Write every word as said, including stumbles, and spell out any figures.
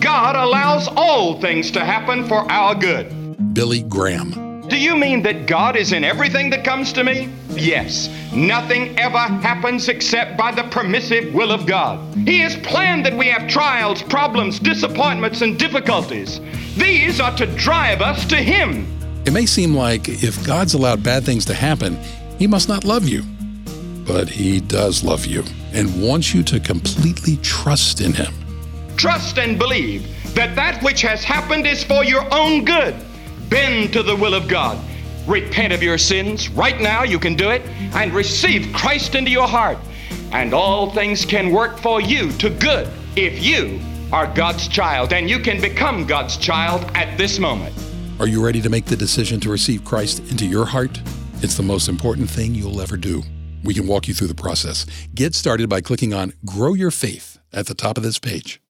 God allows all things to happen for our good. Billy Graham. Do you mean that God is in everything that comes to me? Yes. Nothing ever happens except by the permissive will of God. He has planned that we have trials, problems, disappointments, and difficulties. These are to drive us to Him. It may seem like if God's allowed bad things to happen, He must not love you. But He does love you and wants you to completely trust in Him. Trust and believe that that which has happened is for your own good. Bend to the will of God. Repent of your sins. Right now you can do it and receive Christ into your heart. And all things can work for you to good if you are God's child, and you can become God's child at this moment. Are you ready to make the decision to receive Christ into your heart? It's the most important thing you'll ever do. We can walk you through the process. Get started by clicking on Grow Your Faith at the top of this page.